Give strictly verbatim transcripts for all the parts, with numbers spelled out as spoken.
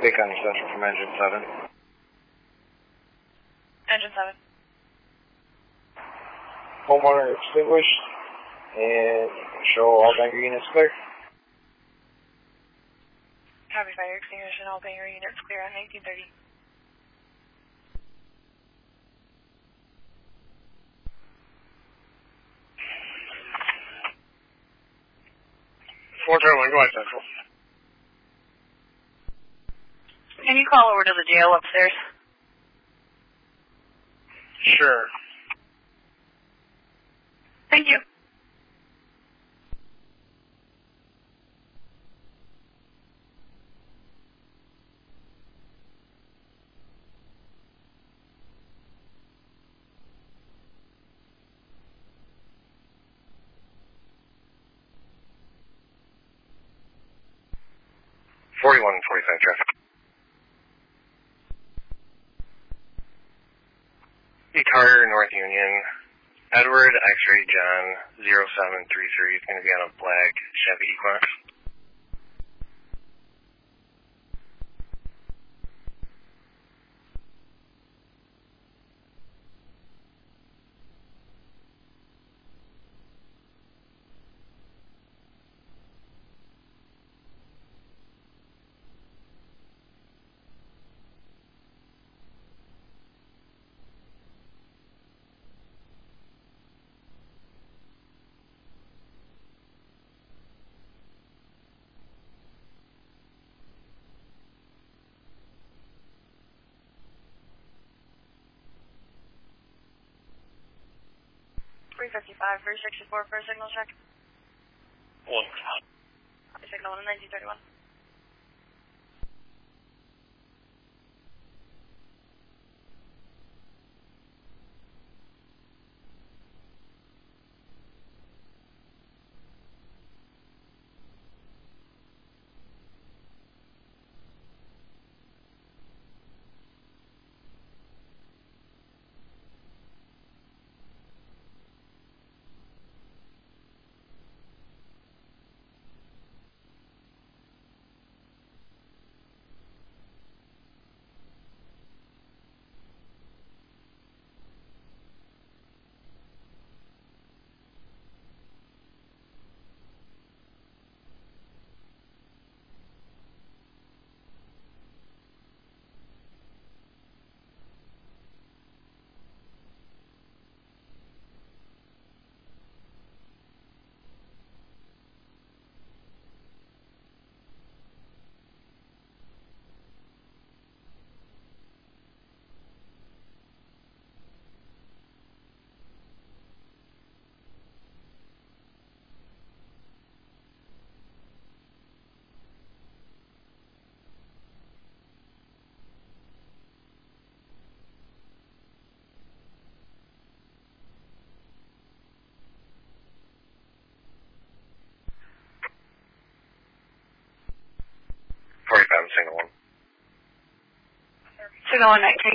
Big on Central from Engine seven. Engine seven. Homeowner extinguished, and show all Bangor units clear. Copy, fire extinguished and all Bangor units clear on nineteen thirty. four twenty-one, go ahead, Central. Can you call over to the jail upstairs? Sure. Thank you. forty-one forty-five traffic. E. Carter, North Union. Edward, X-ray John, zero seven three three is going to be on a black Chevy Equinox. three fifty-five, three sixty-four for a signal check. One. Signal one, nineteen thirty-one. forty-five, signal one. Signal one, nineteen.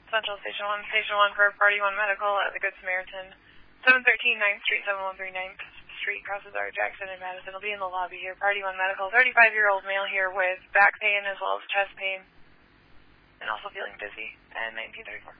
Central Station one, Station one for Party one Medical at the Good Samaritan. seven thirteen ninth Street, seven one three ninth Street, crosses our Jackson and Madison. Will be in the lobby here. Party one Medical, thirty-five-year-old male here with back pain as well as chest pain. And also feeling dizzy. And nineteen thirty-four.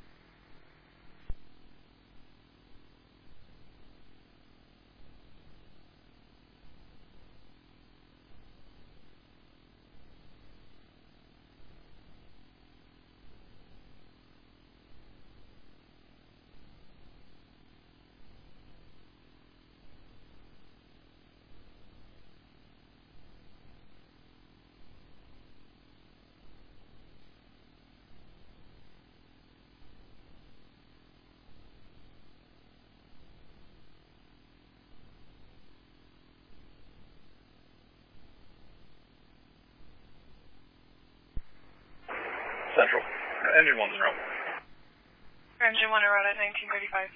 Central. Engine one's en route. Engine one en route at nineteen thirty-five.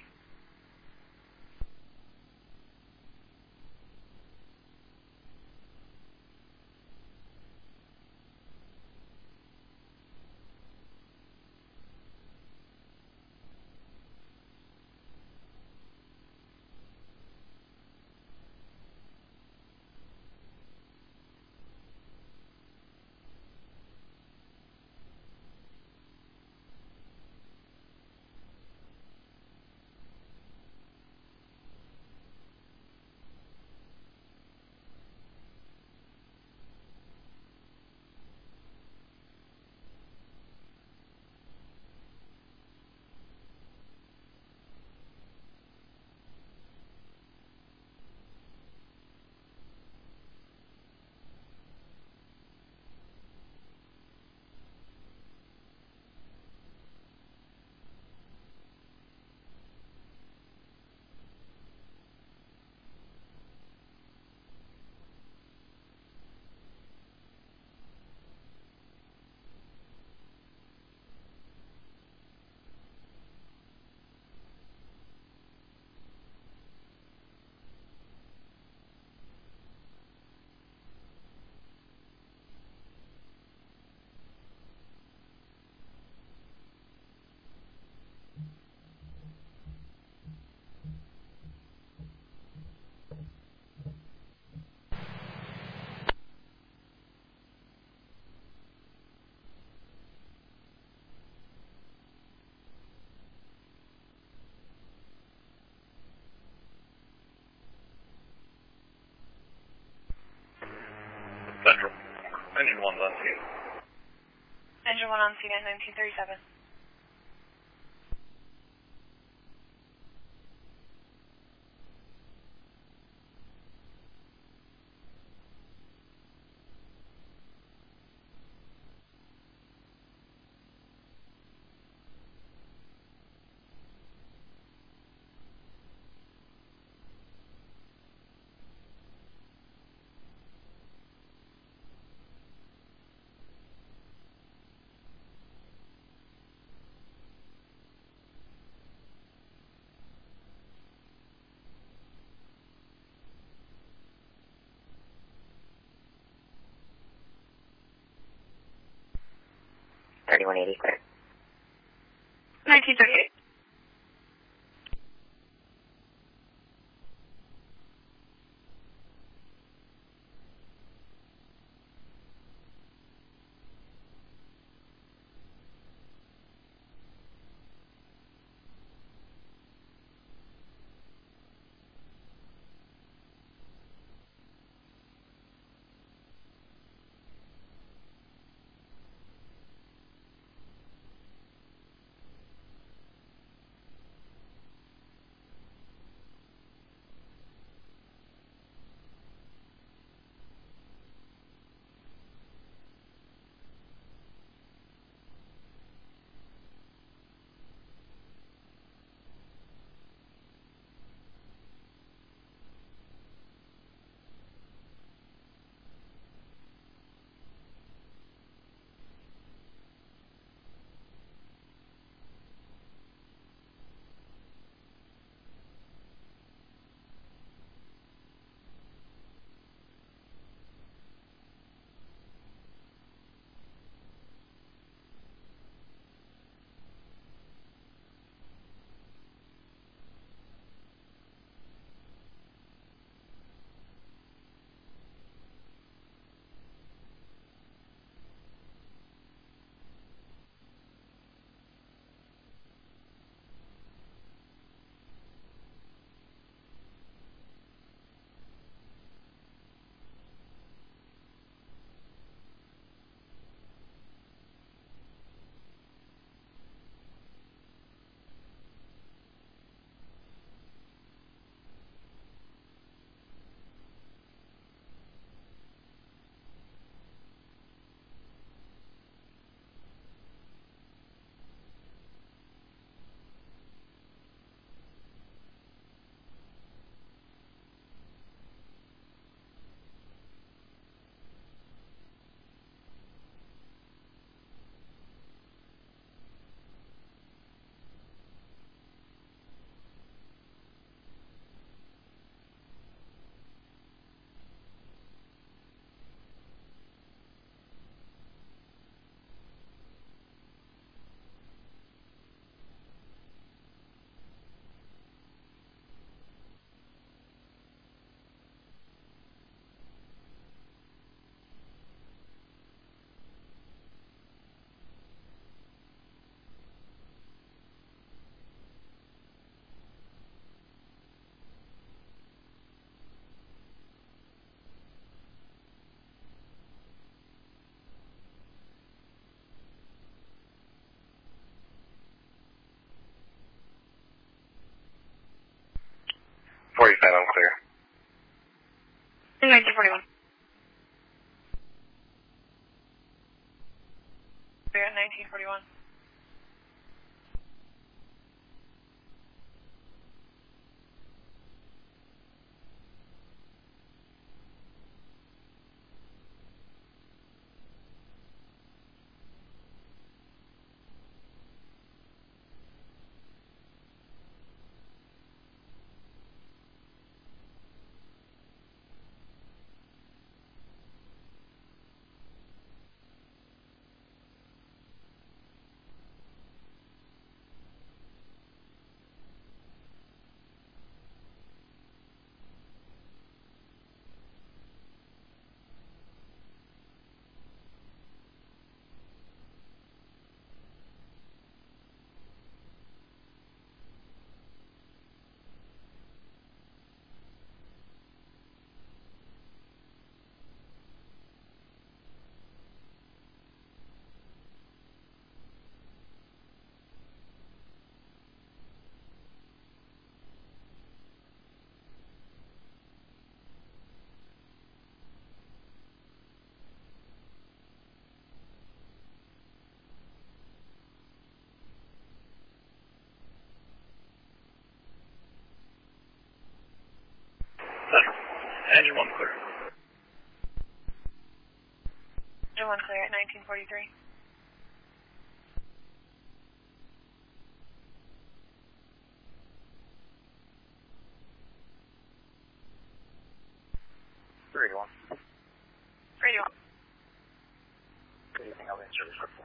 Central. Engine one's on scene. Engine one on scene at nineteen thirty-seven. thirty-one eighty, clear. nineteen thirty-eight. forty-one. We're at nineteen forty-one. Engine one clear. Engine one clear at nineteen forty-three. three eighty-one. Radio. Good evening, I'll be in service for